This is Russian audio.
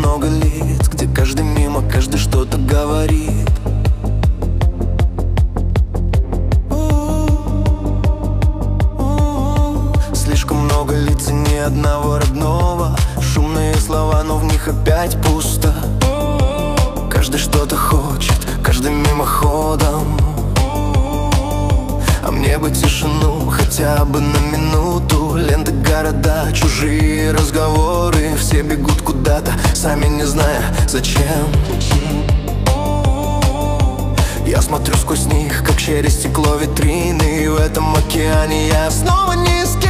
много лиц, где каждый мимо, каждый что-то говорит. Слишком много лиц и ни одного родного. Шумные слова, но в них опять пусто. Каждый что-то хочет, каждый мимоходом. А мне бы тишину хотя бы на минуту. Ленты города, чужие разговоры. Все бегут куда-то, сами не зная зачем. Я смотрю сквозь них, как через стекло витрины. И в этом океане я снова не с кем.